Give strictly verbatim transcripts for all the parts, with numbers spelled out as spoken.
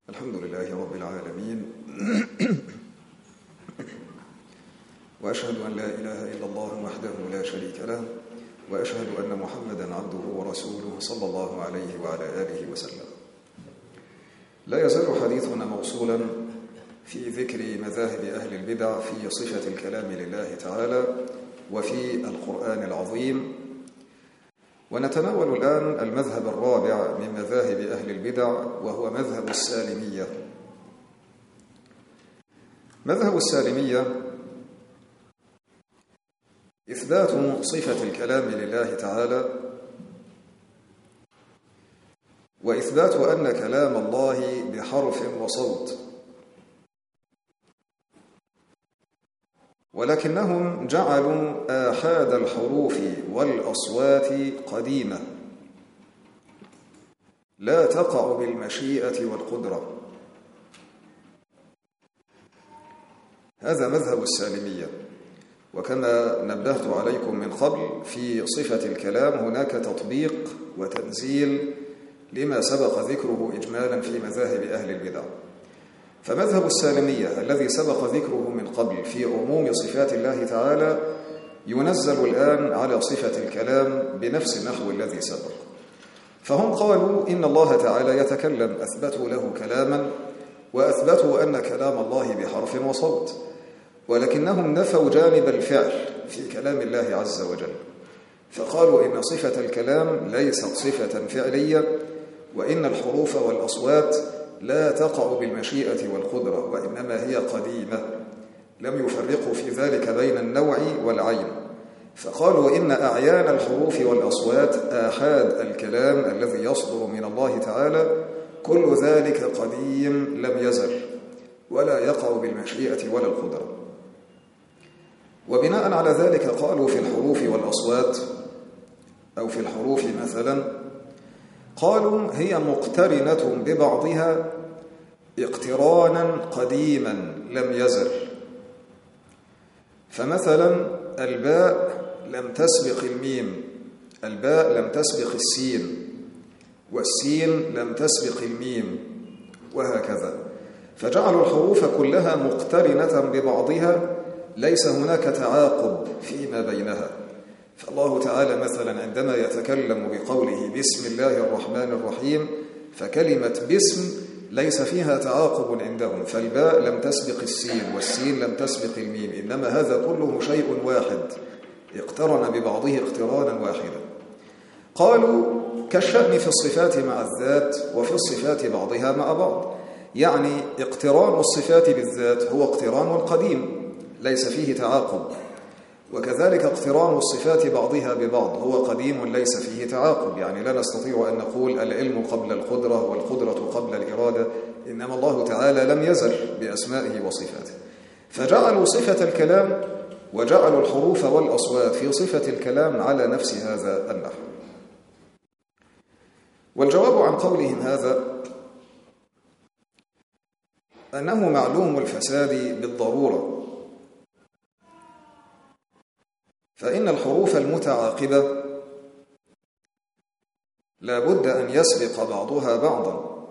الحمد لله رب العالمين وأشهد أن لا إله إلا الله وحده لا شريك له وأشهد أن محمدًا عبده ورسوله صلى الله عليه وعلى آله وسلم. لا يزال حديثنا موصولا في ذكر مذاهب أهل البدع في صفة الكلام لله تعالى وفي القرآن العظيم، ونتناول الآن المذهب الرابع من مذاهب أهل البدع وهو مذهب السالمية. مذهب السالمية إثبات صفة الكلام لله تعالى وإثبات أن كلام الله بحرف وصوت، ولكنهم جعلوا آحاد الحروف والأصوات قديمة لا تقع بالمشيئة والقدرة. هذا مذهب السالمية. وكما نبهت عليكم من قبل في صفة الكلام هناك تطبيق وتنزيل لما سبق ذكره إجمالا في مذاهب أهل البدع. فمذهب السالمية الذي سبق ذكره من قبل في عموم صفات الله تعالى ينزل الآن على صفة الكلام بنفس النحو الذي سبق. فهم قالوا إن الله تعالى يتكلم، أثبتوا له كلاما وأثبتوا أن كلام الله بحرف وصوت، ولكنهم نفوا جانب الفعل في كلام الله عز وجل، فقالوا إن صفة الكلام ليست صفة فعلية، وإن الحروف والأصوات لا تقع بالمشيئة والقدرة، وإنما هي قديمة. لم يفرقوا في ذلك بين النوع والعين، فقالوا إن أعيان الحروف والأصوات آحاد الكلام الذي يصدر من الله تعالى كل ذلك قديم لم يزل ولا يقع بالمشيئة ولا القدرة. وبناء على ذلك قالوا في الحروف والأصوات أو في الحروف مثلا، قالوا هي مقترنة ببعضها اقترانا قديما لم يزل. فمثلا الباء لم تسبق الميم، الباء لم تسبق السين، والسين لم تسبق الميم، وهكذا. فجعلوا الحروف كلها مقترنة ببعضها، ليس هناك تعاقب فيما بينها. فالله تعالى مثلا عندما يتكلم بقوله بسم الله الرحمن الرحيم، فكلمة بسم ليس فيها تعاقب عندهم، فالباء لم تسبق السين والسين لم تسبق الميم، إنما هذا كله شيء واحد اقترن ببعضه اقترانا واحدا. قالوا كالشأن في الصفات مع الذات وفي الصفات بعضها مع بعض، يعني اقتران الصفات بالذات هو اقتران قديم ليس فيه تعاقب، وكذلك اقتران الصفات بعضها ببعض هو قديم ليس فيه تعاقب. يعني لا نستطيع أن نقول العلم قبل القدرة والقدرة قبل الإرادة، إنما الله تعالى لم يزل بأسمائه وصفاته. فجعلوا صفة الكلام وجعلوا الحروف والأصوات في صفة الكلام على نفس هذا النحو. والجواب عن قولهم هذا أنه معلوم الفساد بالضرورة، فإن الحروف المتعاقبة لا بد أن يسبق بعضها بعضا،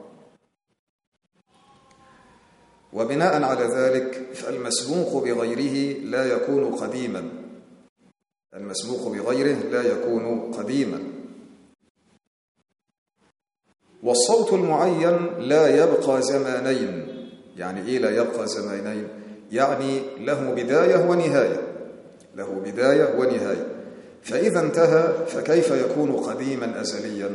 وبناء على ذلك فالمسبوق بغيره لا يكون قديما، المسبوق بغيره لا يكون قديما. والصوت المعين لا يبقى زمانين. يعني إيه لا يبقى زمانين؟ يعني له بداية ونهاية، له بداية ونهاية، فإذا انتهى فكيف يكون قديما أزليا؟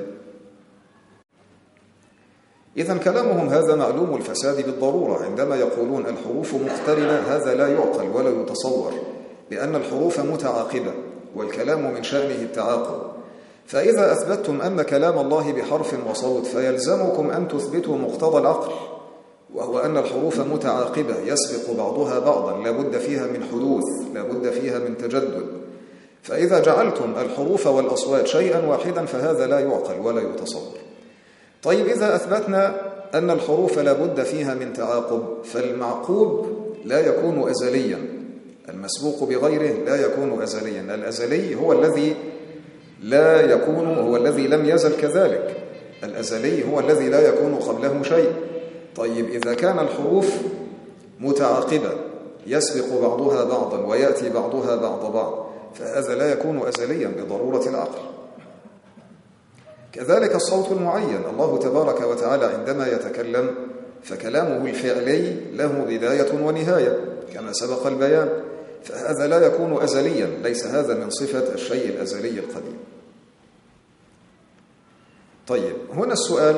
إذن كلامهم هذا معلوم الفساد بالضرورة. عندما يقولون الحروف مقترنة هذا لا يعقل ولا يتصور، لأن الحروف متعاقبة والكلام من شأنه التعاقب. فإذا أثبتتم أن كلام الله بحرف وصوت فيلزمكم أن تثبتوا مقتضى العقل، وهو أن الحروف متعاقبة يسبق بعضها بعضا، لا بد فيها من حدوث، لا بد فيها من تجدد. فإذا جعلتم الحروف والأصوات شيئا واحدا فهذا لا يعقل ولا يتصور. طيب إذا أثبتنا أن الحروف لا بد فيها من تعاقب، فالمعقوب لا يكون أزليا، المسبوق بغيره لا يكون أزليا. الأزلي هو الذي لا يكون، هو الذي لم يزل كذلك. الأزلي هو الذي لا يكون قبله شيء. طيب إذا كان الحروف متعاقبة يسبق بعضها بعضا ويأتي بعضها بعض بعض فهذا لا يكون أزليا بضرورة العقل. كذلك الصوت المعين، الله تبارك وتعالى عندما يتكلم فكلامه الفعلي له بداية ونهاية كما سبق البيان، فهذا لا يكون أزليا، ليس هذا من صفة الشيء الأزلي القديم. طيب هنا السؤال: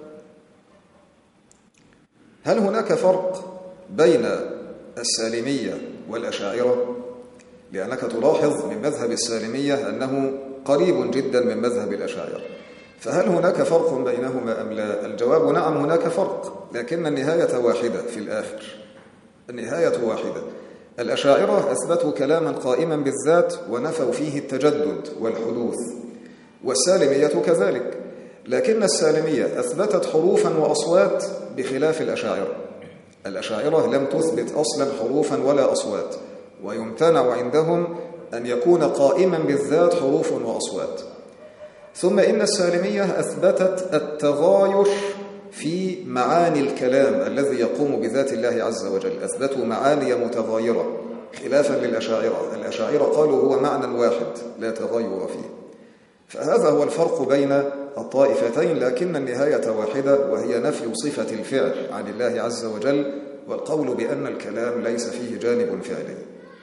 هل هناك فرق بين السالمية والأشاعرة؟ لأنك تلاحظ من مذهب السالمية أنه قريب جدا من مذهب الأشاعرة، فهل هناك فرق بينهما أم لا؟ الجواب نعم، هناك فرق، لكن النهاية واحدة في الآخر، النهاية واحدة. الأشاعرة أثبتوا كلاما قائما بالذات ونفوا فيه التجدد والحدوث، والسالمية كذلك، لكن السالمية أثبتت حروفا وأصوات بخلاف الأشاعرة. الأشاعرة لم تثبت أصلا حروفا ولا أصوات، ويمتنع عندهم أن يكون قائما بالذات حروف وأصوات. ثم إن السالمية أثبتت التغاير في معاني الكلام الذي يقوم بذات الله عز وجل، أثبتوا معاني متغايرة خلافا للأشاعرة. الأشاعرة قالوا هو معنى واحد لا تغير فيه. فهذا هو الفرق بين الطائفتين، لكن النهاية واحدة، وهي نفي صفة الفعل عن الله عز وجل والقول بأن الكلام ليس فيه جانب فعلي.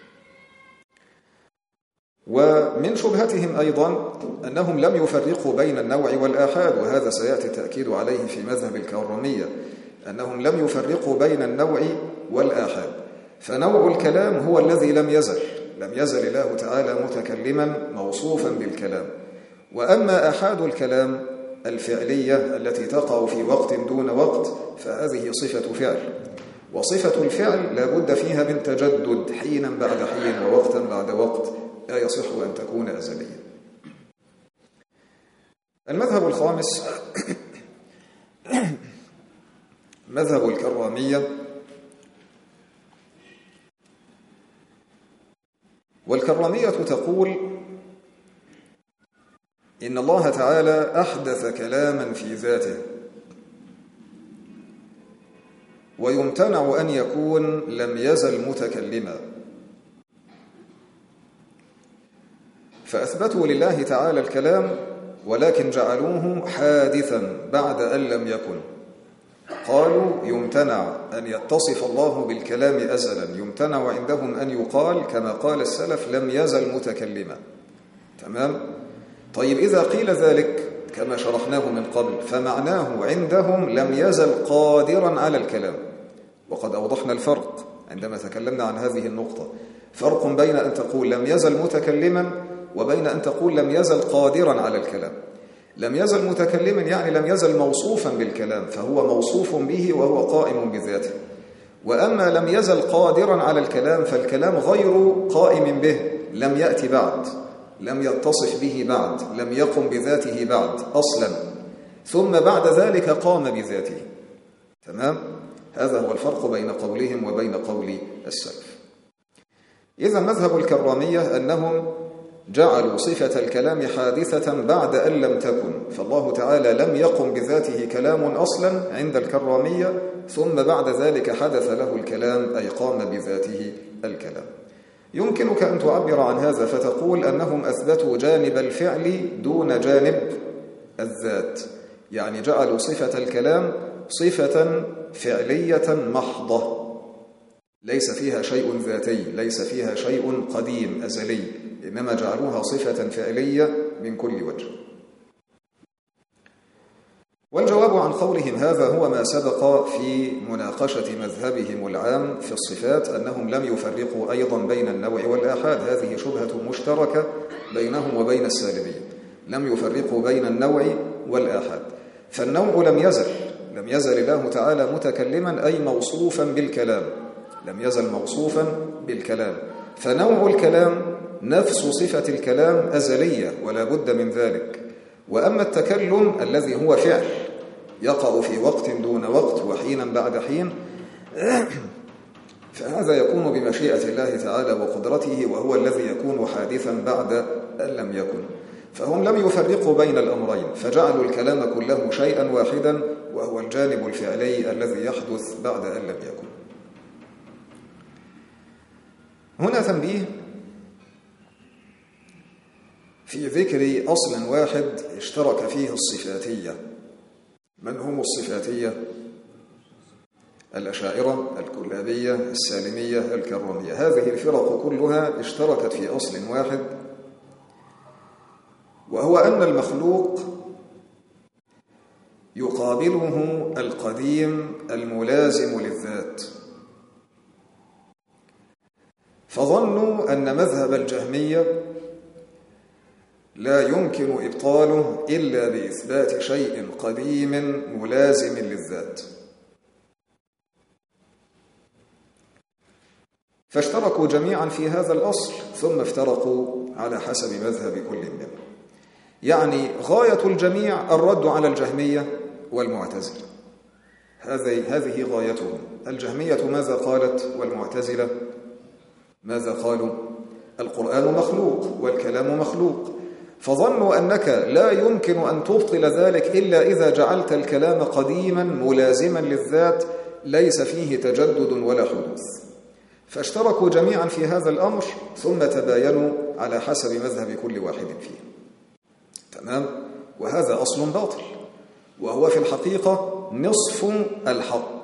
ومن شبهتهم أيضا أنهم لم يفرقوا بين النوع والآحاد، وهذا سيأتي التأكيد عليه في مذهب الكرامية، أنهم لم يفرقوا بين النوع والآحاد. فنوع الكلام هو الذي لم يزل لم يزل الله تعالى متكلما موصوفا بالكلام، وأما آحاد الكلام الفعلية التي تقع في وقت دون وقت فهذه صفة فعل، وصفة الفعل لا بد فيها من تجدد حينا بعد حين ووقتا بعد وقت، لا يصح أن تكون أزليا. المذهب الخامس مذهب الكرامية. والكرامية تقول إن الله تعالى أحدث كلاما في ذاته، ويمتنع أن يكون لم يزل متكلما، فأثبتوا لله تعالى الكلام ولكن جعلوه حادثا بعد أن لم يكن. قالوا يمتنع أن يتصف الله بالكلام أزلا، يمتنع عندهم أن يقال كما قال السلف لم يزل متكلما. تمام؟ طيب إذا قيل ذلك كما شرحناه من قبل فمعناه عندهم لم يزل قادرا على الكلام، وقد أوضحنا الفرق عندما تكلمنا عن هذه النقطة، فرق بين أن تقول لم يزل متكلما وبين أن تقول لم يزل قادرا على الكلام. لم يزل متكلما يعني لم يزل موصوفا بالكلام، فهو موصوف به وهو قائم بذاته. وأما لم يزل قادرا على الكلام فالكلام غير قائم به، لم يأتي بعد، لم يتصف به بعد، لم يقم بذاته بعد أصلا، ثم بعد ذلك قام بذاته. تمام؟ هذا هو الفرق بين قولهم وبين قول السلف. إذا مذهب الكرامية أنهم جعلوا صفة الكلام حادثة بعد أن لم تكن، فالله تعالى لم يقم بذاته كلام أصلا عند الكرامية، ثم بعد ذلك حدث له الكلام أي قام بذاته الكلام. يمكنك أن تعبر عن هذا فتقول أنهم أثبتوا جانب الفعل دون جانب الذات، يعني جعلوا صفة الكلام صفة فعلية محضة ليس فيها شيء ذاتي، ليس فيها شيء قديم أزلي، إنما جعلوها صفة فعلية من كل وجه. والجواب عن قولهم هذا هو ما سبق في مناقشة مذهبهم العام في الصفات، أنهم لم يفرقوا أيضا بين النوع والآحاد، هذه شبهة مشتركة بينهم وبين السالمية، لم يفرقوا بين النوع والآحاد. فالنوع لم يزل لم يزل الله تعالى متكلما أي موصوفا بالكلام، لم يزل موصوفا بالكلام، فنوع الكلام نفس صفة الكلام أزلية ولا بد من ذلك. وأما التكلم الذي هو فعل يقع في وقت دون وقت وحينا بعد حين فهذا يكون بمشيئة الله تعالى وقدرته، وهو الذي يكون حادثا بعد أن لم يكن. فهم لم يفرقوا بين الأمرين، فجعلوا الكلام كله شيئا واحدا، وهو الجانب الفعلي الذي يحدث بعد أن لم يكن. هنا تنبيه في ذكر أصل واحد اشترك فيه الصفاتية. من هم الصفاتية؟ الأشاعرة، الكلابية، السالمية، الكرامية. هذه الفرق كلها اشتركت في أصل واحد، وهو أن المخلوق يقابله القديم الملازم للذات. فظنوا أن مذهب الجهمية لا يمكن إبطاله إلا بإثبات شيء قديم ملازم للذات، فاشتركوا جميعا في هذا الأصل ثم افترقوا على حسب مذهب كل منهم. يعني غاية الجميع الرد على الجهمية والمعتزلة، هذه هذه غايتهم. الجهمية ماذا قالت والمعتزلة ماذا قالوا؟ القرآن مخلوق والكلام مخلوق، فظنوا أنك لا يمكن أن تبطل ذلك إلا إذا جعلت الكلام قديما ملازما للذات ليس فيه تجدد ولا حدوث. فاشتركوا جميعا في هذا الأمر ثم تباينوا على حسب مذهب كل واحد فيه. تمام؟ وهذا أصل باطل، وهو في الحقيقة نصف الحق.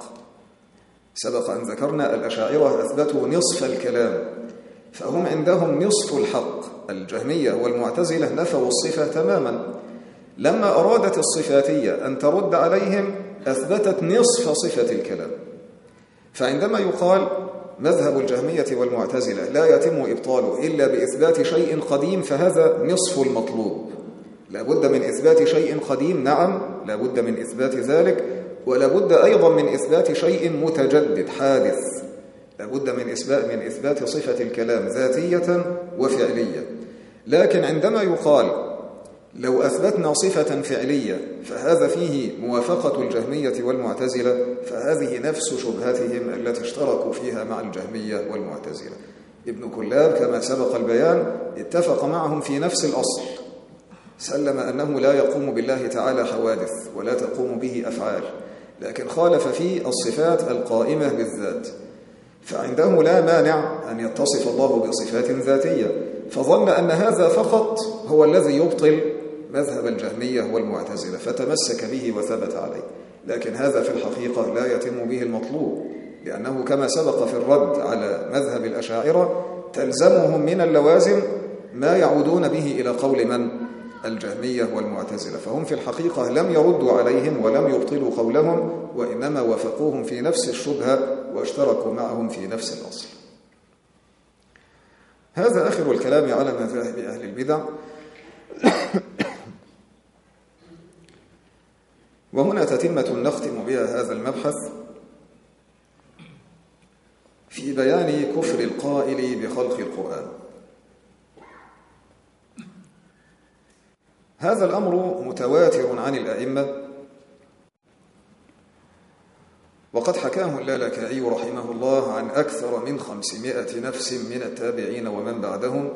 سبق أن ذكرنا الأشاعرة أثبتوا نصف الكلام، فهم عندهم نصف الحق. الجهمية والمعتزلة نفوا الصفة تماما. لما أرادت الصفاتية أن ترد عليهم أثبتت نصف صفة الكلام. فعندما يقال مذهب الجهمية والمعتزلة لا يتم إبطاله إلا بإثبات شيء قديم، فهذا نصف المطلوب. لابد من إثبات شيء قديم، نعم لابد من إثبات ذلك، ولابد أيضا من إثبات شيء متجدد حادث. لابد من إثبات من إثبات صفة الكلام ذاتية وفعلية. لكن عندما يقال لو أثبتنا صفة فعلية فهذا فيه موافقة الجهمية والمعتزلة، فهذه نفس شبهتهم التي اشتركوا فيها مع الجهمية والمعتزلة. ابن كلاب كما سبق البيان اتفق معهم في نفس الأصل، سلم أنه لا يقوم بالله تعالى حوادث ولا تقوم به أفعال، لكن خالف في الصفات القائمة بالذات. فعنده لا مانع أن يتصف الله بصفات ذاتية، فظن أن هذا فقط هو الذي يبطل مذهب الجهمية والمعتزلة فتمسك به وثبت عليه. لكن هذا في الحقيقة لا يتم به المطلوب، لأنه كما سبق في الرد على مذهب الأشاعرة تلزمهم من اللوازم ما يعودون به إلى قول من؟ الجهمية والمعتزلة. فهم في الحقيقة لم يردوا عليهم ولم يبطلوا قولهم، وإنما وافقوهم في نفس الشبهة واشتركوا معهم في نفس الأصل. هذا آخر الكلام على مذاهب أهل البدع. وهنا تتمة نختم بها هذا المبحث في بيان كفر القائل بخلق القرآن. هذا الأمر متواتر عن الأئمة، وقد حكاه اللالكائي رحمه الله عن أكثر من خمسمائة نفس من التابعين ومن بعدهم.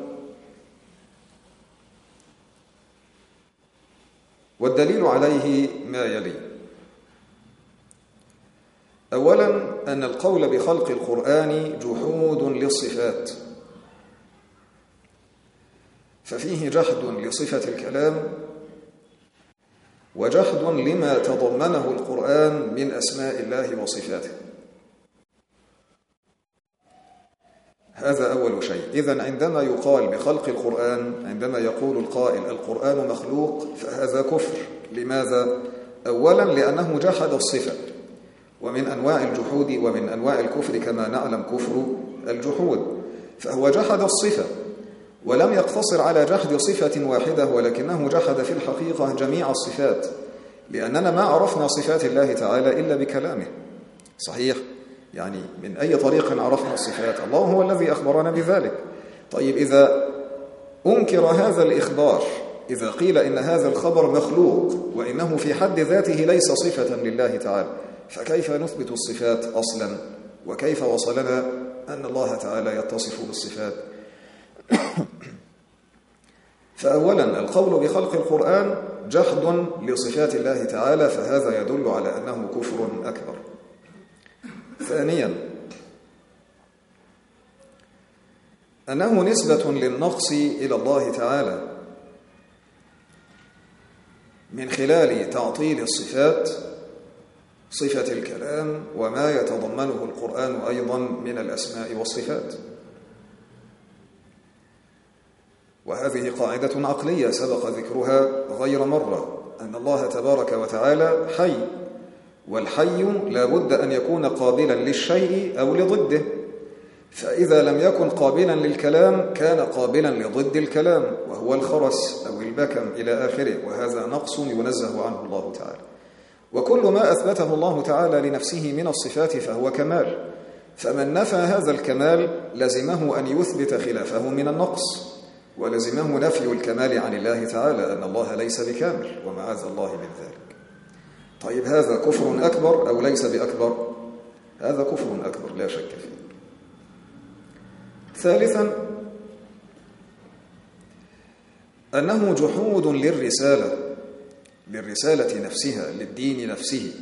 والدليل عليه ما يلي: أولا أن القول بخلق القرآن جحود للصفات، ففيه جحد لصفة الكلام وجحد لما تضمنه القرآن من أسماء الله وصفاته. هذا أول شيء. إذن عندما يقال بخلق القرآن، عندما يقول القائل القرآن مخلوق، فهذا كفر. لماذا؟ أولا لأنه جحد الصفة، ومن أنواع الجحود ومن أنواع الكفر كما نعلم كفر الجحود، فهو جحد الصفة ولم يقتصر على جحد صفة واحدة، ولكنه جحد في الحقيقة جميع الصفات، لأننا ما عرفنا صفات الله تعالى إلا بكلامه. صحيح؟ يعني من أي طريق عرفنا الصفات؟ الله هو الذي أخبرنا بذلك. طيب إذا أنكر هذا الإخبار، إذا قيل إن هذا الخبر مخلوق وإنه في حد ذاته ليس صفة لله تعالى، فكيف نثبت الصفات أصلا؟ وكيف وصلنا أن الله تعالى يتصف بالصفات؟ فأولا القول بخلق القرآن جحد لصفات الله تعالى، فهذا يدل على أنه كفر أكبر. ثانيا أنه نسبة للنقص إلى الله تعالى من خلال تعطيل الصفات، صفة الكلام وما يتضمنه القرآن أيضا من الأسماء والصفات. وهذه قاعدة عقلية سبق ذكرها غير مرة، أن الله تبارك وتعالى حي، والحي لا بد أن يكون قابلا للشيء أو لضده، فإذا لم يكن قابلا للكلام كان قابلا لضد الكلام، وهو الخرس أو البكم إلى آخره، وهذا نقص ينزه عنه الله تعالى. وكل ما أثبته الله تعالى لنفسه من الصفات فهو كمال، فمن نفى هذا الكمال لزمه أن يثبت خلافه من النقص، ولزمه نفي الكمال عن الله تعالى، أن الله ليس بكامل ومعاذ الله من ذلك. طيب هذا كفر أكبر أو ليس بأكبر؟ هذا كفر أكبر لا شك فيه. ثالثا أنه جحود للرسالة، للرسالة نفسها، للدين نفسه.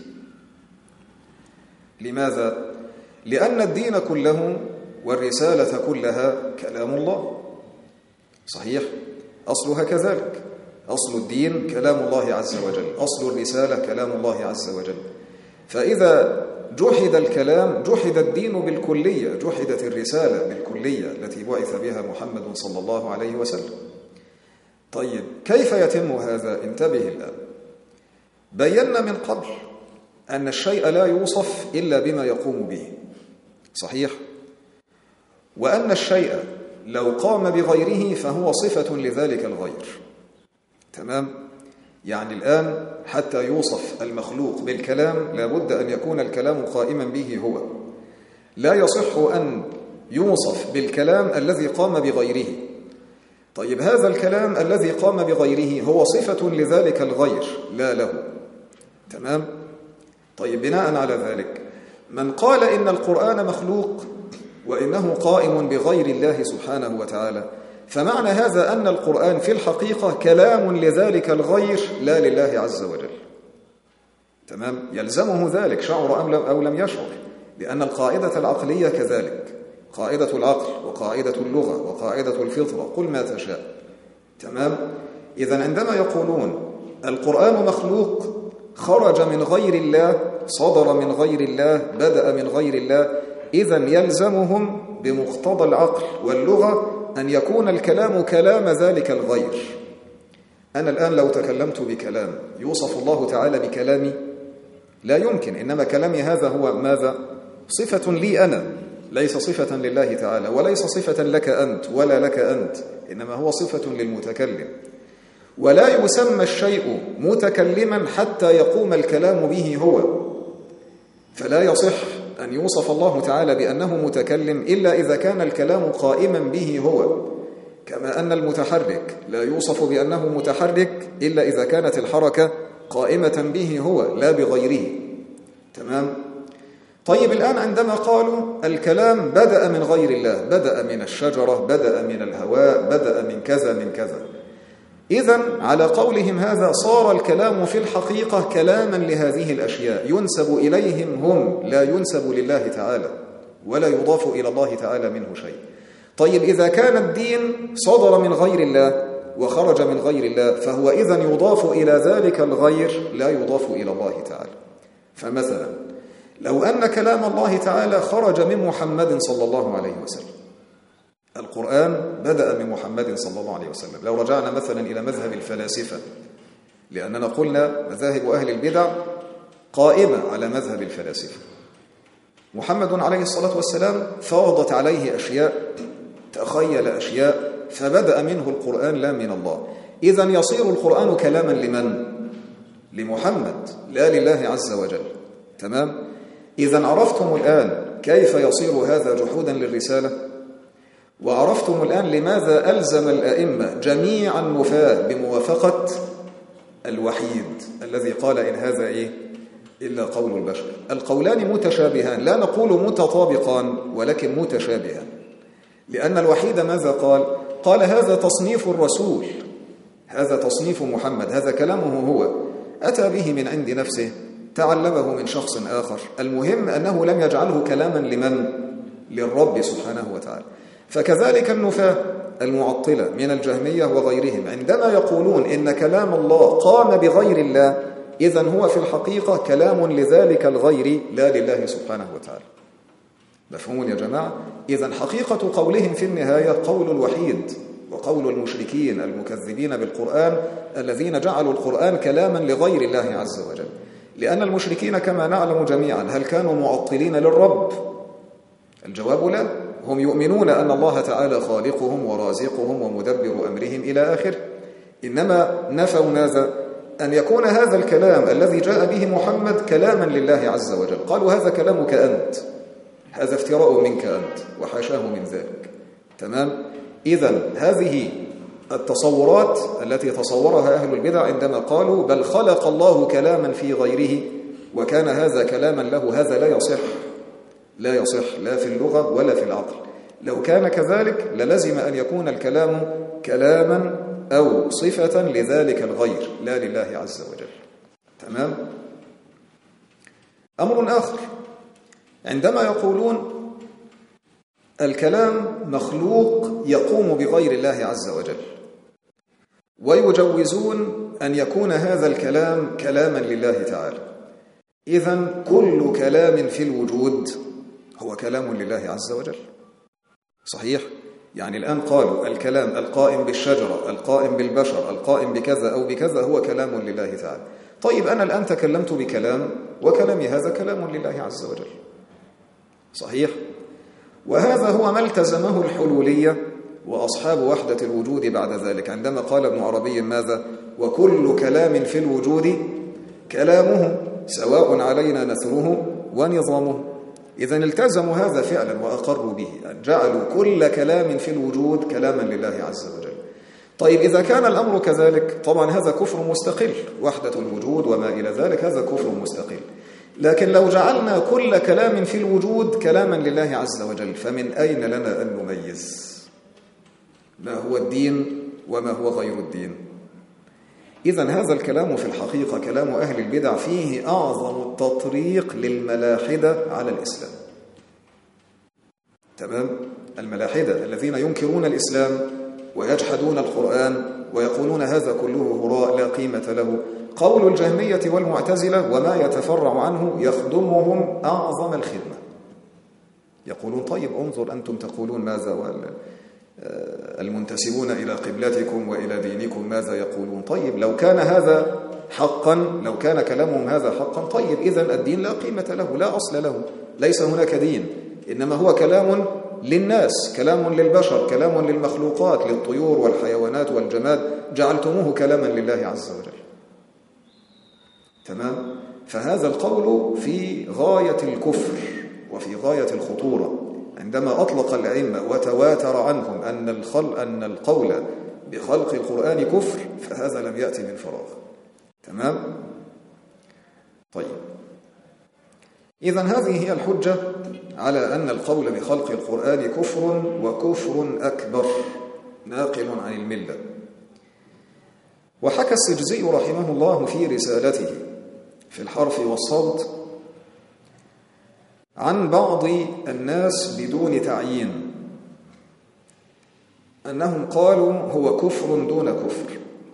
لماذا؟ لأن الدين كله والرسالة كلها كلام الله، صحيح؟ أصلها كذلك، أصل الدين كلام الله عز وجل، أصل الرسالة كلام الله عز وجل. فإذا جحد الكلام جحد الدين بالكلية، جحدت الرسالة بالكلية التي بعث بها محمد صلى الله عليه وسلم. طيب كيف يتم هذا؟ انتبه الآن. بينا من قبل أن الشيء لا يوصف إلا بما يقوم به، صحيح؟ وأن الشيء لو قام بغيره فهو صفة لذلك الغير، تمام؟ يعني الآن حتى يوصف المخلوق بالكلام لابد أن يكون الكلام قائما به هو، لا يصح أن يوصف بالكلام الذي قام بغيره. طيب هذا الكلام الذي قام بغيره هو صفة لذلك الغير لا له، تمام؟ طيب بناء على ذلك من قال إن القرآن مخلوق وإنه قائم بغير الله سبحانه وتعالى، فمعنى هذا أن القرآن في الحقيقة كلام لذلك الغير لا لله عز وجل، تمام؟ يلزمه ذلك شعر أو لم يشعر، لأن القاعدة العقلية كذلك، قاعدة العقل وقاعدة اللغة وقاعدة الفطرة، قل ما تشاء، تمام؟ إذن عندما يقولون القرآن مخلوق خرج من غير الله، صدر من غير الله، بدأ من غير الله، إذن يلزمهم بمقتضى العقل واللغة أن يكون الكلام كلام ذلك الغير. أنا الآن لو تكلمت بكلام يوصف الله تعالى بكلامي؟ لا يمكن، إنما كلامي هذا هو ماذا؟ صفة لي أنا، ليس صفة لله تعالى، وليس صفة لك أنت ولا لك أنت، إنما هو صفة للمتكلم. ولا يسمى الشيء متكلما حتى يقوم الكلام به هو، فلا يصح أن يوصف الله تعالى بأنه متكلم إلا إذا كان الكلام قائما به هو، كما أن المتحرك لا يوصف بأنه متحرك إلا إذا كانت الحركة قائمة به هو لا بغيره، تمام؟ طيب الآن عندما قالوا الكلام بدأ من غير الله، بدأ من الشجرة، بدأ من الهواء، بدأ من كذا من كذا، إذن على قولهم هذا صار الكلام في الحقيقة كلاما لهذه الأشياء ينسب إليهم هم، لا ينسب لله تعالى ولا يضاف إلى الله تعالى منه شيء. طيب إذا كان الدين صدر من غير الله وخرج من غير الله فهو إذن يضاف إلى ذلك الغير لا يضاف إلى الله تعالى. فمثلا لو أن كلام الله تعالى خرج من محمد صلى الله عليه وسلم، القرآن بدأ من محمد صلى الله عليه وسلم، لو رجعنا مثلا إلى مذهب الفلاسفة، لأننا قلنا مذاهب أهل البدع قائمة على مذهب الفلاسفة، محمد عليه الصلاة والسلام فرضت عليه أشياء، تخيل أشياء، فبدأ منه القرآن لا من الله، إذن يصير القرآن كلاما لمن؟ لمحمد لا لله عز وجل، تمام؟ إذن عرفتم الآن كيف يصير هذا جحودا للرسالة؟ وعرفتم الآن لماذا ألزم الأئمة جميعا النفاة بموافقة الوحيد الذي قال إن هذا إيه؟ إلا قول البشر. القولان متشابهان، لا نقول متطابقان ولكن متشابهان، لأن الوحيد ماذا قال؟ قال هذا تصنيف الرسول، هذا تصنيف محمد، هذا كلامه هو، أتى به من عند نفسه، تعلمه من شخص آخر، المهم أنه لم يجعله كلاما لمن؟ للرب سبحانه وتعالى. فكذلك النفاة المعطلة من الجهمية وغيرهم عندما يقولون إن كلام الله قام بغير الله، إذن هو في الحقيقة كلام لذلك الغير لا لله سبحانه وتعالى. مفهوم يا جماعة؟ إذن حقيقة قولهم في النهاية قول الوحيد وقول المشركين المكذبين بالقرآن الذين جعلوا القرآن كلاما لغير الله عز وجل. لأن المشركين كما نعلم جميعا هل كانوا معطلين للرب؟ الجواب لا، هم يؤمنون أن الله تعالى خالقهم ورازقهم ومدبر أمرهم إلى آخر، إنما نفوا ماذا؟ أن يكون هذا الكلام الذي جاء به محمد كلاما لله عز وجل. قالوا هذا كلامك أنت، هذا افتراء منك أنت وحاشاه من ذلك. تمام؟ إذن هذه التصورات التي تصورها أهل البدع عندما قالوا بل خلق الله كلاما في غيره وكان هذا كلاما له، هذا لا يصح، لا يصح لا في اللغة ولا في العقل. لو كان كذلك للزم أن يكون الكلام كلاما أو صفة لذلك الغير لا لله عز وجل. تمام؟ أمر آخر عندما يقولون الكلام مخلوق يقوم بغير الله عز وجل، ويجوزون أن يكون هذا الكلام كلاما لله تعالى، إذن كل كلام في الوجود هو كلام لله عز وجل. صحيح؟ يعني الآن قالوا الكلام القائم بالشجرة، القائم بالبشر، القائم بكذا أو بكذا هو كلام لله تعالى. طيب أنا الآن تكلمت بكلام وكلامي هذا كلام لله عز وجل. صحيح؟ وهذا هو ما التزمه الحلولية وأصحاب وحدة الوجود بعد ذلك عندما قال ابن عربي ماذا؟ وكل كلام في الوجود كلامه سواء علينا نثره ونظامه. إذن التزموا هذا فعلا وأقروا به، أن جعلوا كل كلام في الوجود كلاما لله عز وجل. طيب إذا كان الأمر كذلك طبعا هذا كفر مستقل، وحدة الوجود وما إلى ذلك هذا كفر مستقل. لكن لو جعلنا كل كلام في الوجود كلاما لله عز وجل فمن أين لنا أن نميز ما هو الدين وما هو غير الدين؟ إذن هذا الكلام في الحقيقة كلام أهل البدع فيه أعظم التطريق للملاحدة على الإسلام. تمام؟ الملاحدة الذين ينكرون الإسلام ويجحدون القرآن ويقولون هذا كله هراء لا قيمة له. قول الجهمية والمعتزلة وما يتفرع عنه يخدمهم أعظم الخدمة. يقولون طيب انظر أنتم تقولون ماذا والمنتسبون إلى قبلتكم وإلى دينكم ماذا يقولون. طيب لو كان هذا حقا، لو كان كلامهم هذا حقا، طيب إذن الدين لا قيمة له، لا أصل له، ليس هناك دين، إنما هو كلام للناس، كلام للبشر، كلام للمخلوقات، للطيور والحيوانات والجماد، جعلتموه كلاما لله عز وجل. تمام؟ فهذا القول في غاية الكفر وفي غاية الخطورة. عندما أطلق الأئمة وتواتر عنهم أن الخل أن القول بخلق القرآن كفر فهذا لم يأتي من فراغ. تمام؟ طيب إذن هذه هي الحجة على أن القول بخلق القرآن كفر وكفر أكبر ناقل عن الملة. وحكى السجزي رحمه الله في رسالته في الحرف والصوت عن بعض الناس بدون تعيين أنهم قالوا هو كفر دون كفر،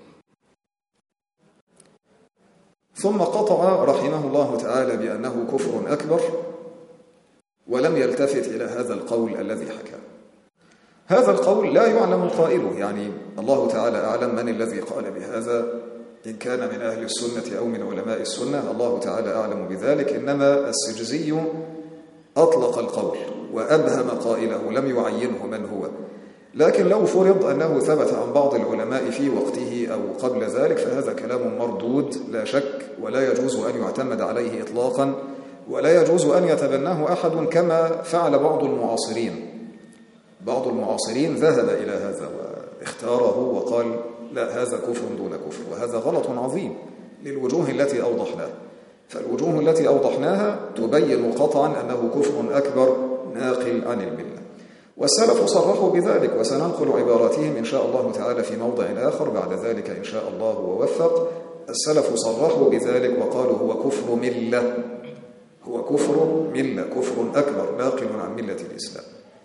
ثم قطع رحمه الله تعالى بأنه كفر أكبر ولم يلتفت إلى هذا القول الذي حكى. هذا القول لا يعلم القائله، يعني الله تعالى أعلم من الذي قال بهذا، إن كان من أهل السنة أو من علماء السنة، الله تعالى أعلم بذلك. إنما السجزي أطلق القول وأبهم قائله، لم يعينه من هو. لكن لو فرض أنه ثبت عن بعض العلماء في وقته أو قبل ذلك فهذا كلام مردود لا شك، ولا يجوز أن يعتمد عليه إطلاقا، ولا يجوز أن يتبناه أحد كما فعل بعض المعاصرين. بعض المعاصرين ذهب إلى هذا واختاره وقال لا هذا كفر دون كفر، وهذا غلط عظيم للوجوه التي أوضحناها. فالوجوه التي أوضحناها تبين قطعا أنه كفر أكبر ناقل عن الملة. والسلف صرحوا بذلك، وسننقل عباراتهم إن شاء الله تعالى في موضع آخر بعد ذلك إن شاء الله ووفق. السلف صرحوا بذلك وقالوا هو كفر ملة، هو كفر ملة، كفر أكبر باقل عن ملة الإسلام.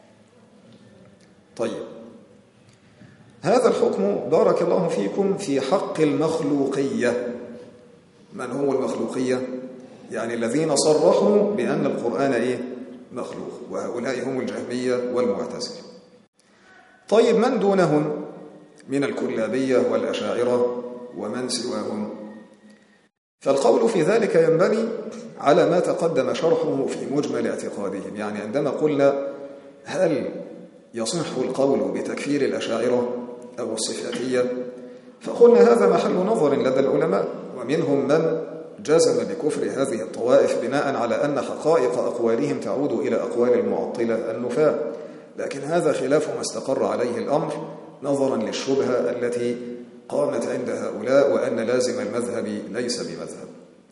طيب، هذا الحكم بارك الله فيكم في حق المخلوقية. من هو المخلوقية؟ يعني الذين صرحوا بأن القرآن إيه؟ مخلوق، وهؤلاء هم الجهمية والمعتزلة. طيب، من دونهم من الكلابية والأشاعرة ومن سواهم؟ فالقول في ذلك ينبني على ما تقدم شرحه في مجمل اعتقادهم. يعني عندما قلنا هل يصح القول بتكفير الأشاعرة أو الصفاتية، فقلنا هذا محل نظر لدى العلماء، ومنهم من جزم بكفر هذه الطوائف بناء على أن حقائق أقوالهم تعود إلى أقوال المعطلة النفاة، لكن هذا خلاف ما استقر عليه الأمر نظرا للشبهة التي قامت عند هؤلاء، وأن لازم المذهب ليس بمذهب.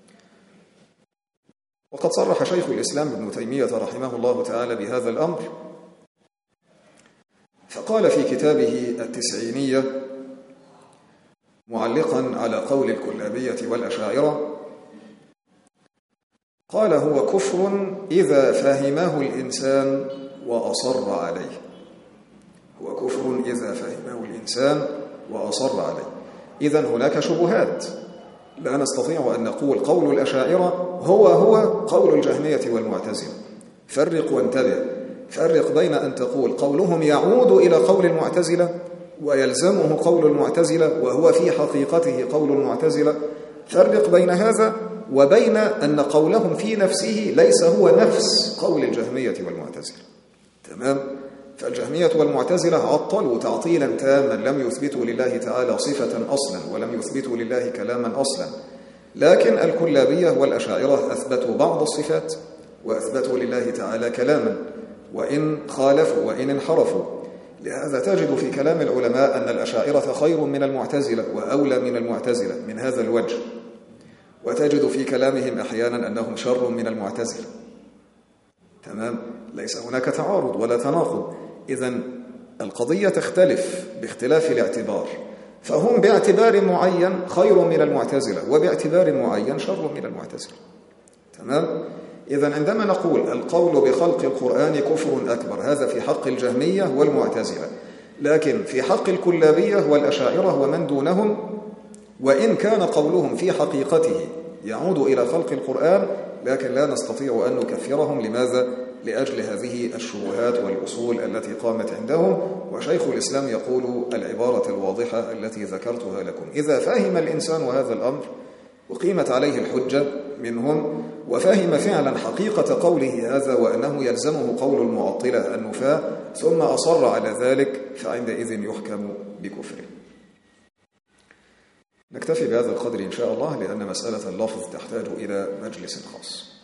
وقد صرح شيخ الإسلام ابن تيمية رحمه الله تعالى بهذا الأمر، فقال في كتابه التسعينية معلقا على قول الكلابية والأشاعرة، قال هو كفر إذا فهمه الإنسان وأصر عليه. هو كفر إذا فهمه الإنسان وأصر عليه. إذن هناك شبهات، لا نستطيع أن نقول قول الأشاعرة هو هو قول الجهمية والمعتزلة. فرق وانتبه، فرق بين أن تقول قولهم يعود إلى قول المعتزلة ويلزمه قول المعتزلة وهو في حقيقته قول المعتزلة، فرق بين هذا وبين أن قولهم في نفسه ليس هو نفس قول الجهمية والمعتزلة. تمام؟ فالجهمية والمعتزلة عطلوا تعطيلا تاما، لم يثبتوا لله تعالى صفة أصلا ولم يثبتوا لله كلاما أصلا. لكن الكلابية والأشاعرة أثبتوا بعض الصفات وأثبتوا لله تعالى كلاما، وإن خالفوا وإن انحرفوا. لهذا تجد في كلام العلماء أن الأشاعرة خير من المعتزلة وأولى من المعتزلة من هذا الوجه، وتجد في كلامهم أحيانا أنهم شر من المعتزلة. تمام؟ ليس هناك تعارض ولا تناقض. إذن القضية تختلف باختلاف الاعتبار، فهم باعتبار معين خير من المعتزلة وباعتبار معين شر من المعتزلة. تمام؟ إذن عندما نقول القول بخلق القرآن كفر أكبر، هذا في حق الجهمية والمعتزلة، لكن في حق الكلابية والأشاعرة ومن دونهم، وإن كان قولهم في حقيقته يعود إلى خلق القرآن، لكن لا نستطيع أن نكفرهم. لماذا؟ لأجل هذه الشبهات والأصول التي قامت عندهم. وشيخ الإسلام يقول العبارة الواضحة التي ذكرتها لكم: إذا فهم الإنسان هذا الأمر وقيمت عليه الحجة منهم، وفهم فعلا حقيقة قوله هذا وأنه يلزمه قول المعطلة النفاة، ثم أصر على ذلك، فعندئذ يحكم بكفره. نكتفي بهذا القدر إن شاء الله، لأن مسألة اللفظ تحتاج إلى مجلس خاص.